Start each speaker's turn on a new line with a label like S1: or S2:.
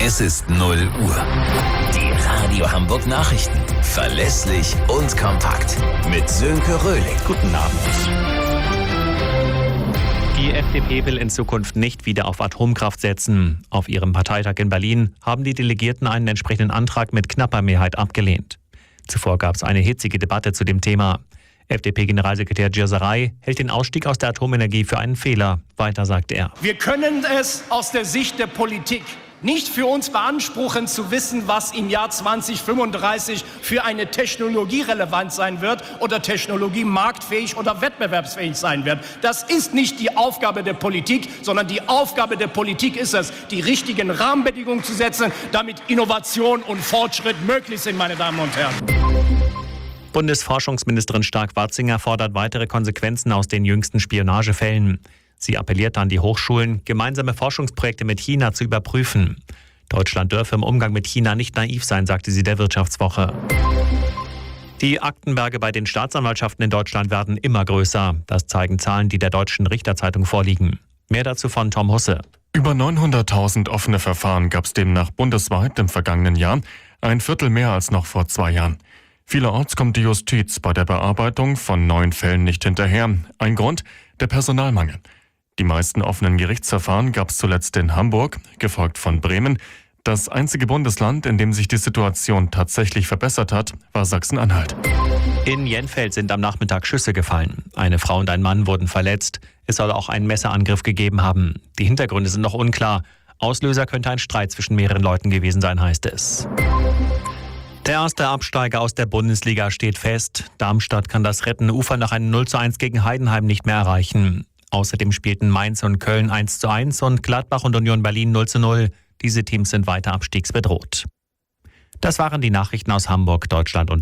S1: Es ist 0 Uhr. Die Radio Hamburg Nachrichten. Verlässlich und kompakt. Mit Sönke Röhling.
S2: Guten Abend.
S3: Die FDP will in Zukunft nicht wieder auf Atomkraft setzen. Auf ihrem Parteitag in Berlin haben die Delegierten einen entsprechenden Antrag mit knapper Mehrheit abgelehnt. Zuvor gab es eine hitzige Debatte zu dem Thema. FDP-Generalsekretär Gierserei hält den Ausstieg aus der Atomenergie für einen Fehler. Weiter sagt er:
S4: Wir können es aus der Sicht der Politik nicht für uns beanspruchen, zu wissen, was im Jahr 2035 für eine Technologie relevant sein wird oder Technologie marktfähig oder wettbewerbsfähig sein wird. Das ist nicht die Aufgabe der Politik, sondern die Aufgabe der Politik ist es, die richtigen Rahmenbedingungen zu setzen, damit Innovation und Fortschritt möglich sind, meine Damen und Herren.
S3: Bundesforschungsministerin Stark-Watzinger fordert weitere Konsequenzen aus den jüngsten Spionagefällen. Sie appelliert an die Hochschulen, gemeinsame Forschungsprojekte mit China zu überprüfen. Deutschland dürfe im Umgang mit China nicht naiv sein, sagte sie der Wirtschaftswoche. Die Aktenberge bei den Staatsanwaltschaften in Deutschland werden immer größer. Das zeigen Zahlen, die der Deutschen Richterzeitung vorliegen. Mehr dazu von Tom Husse.
S5: Über 900.000 offene Verfahren gab es demnach bundesweit im vergangenen Jahr, ein Viertel mehr als noch vor 2 Jahren. Vielerorts kommt die Justiz bei der Bearbeitung von neuen Fällen nicht hinterher. Ein Grund: der Personalmangel. Die meisten offenen Gerichtsverfahren gab es zuletzt in Hamburg, gefolgt von Bremen. Das einzige Bundesland, in dem sich die Situation tatsächlich verbessert hat, war Sachsen-Anhalt.
S3: In Jenfeld sind am Nachmittag Schüsse gefallen. Eine Frau und ein Mann wurden verletzt. Es soll auch einen Messerangriff gegeben haben. Die Hintergründe sind noch unklar. Auslöser könnte ein Streit zwischen mehreren Leuten gewesen sein, heißt es. Der erste Absteiger aus der Bundesliga steht fest. Darmstadt kann das rettende Ufer nach einem 0:1 gegen Heidenheim nicht mehr erreichen. Außerdem spielten Mainz und Köln 1:1 und Gladbach und Union Berlin 0:0. Diese Teams sind weiter abstiegsbedroht. Das waren die Nachrichten aus Hamburg, Deutschland und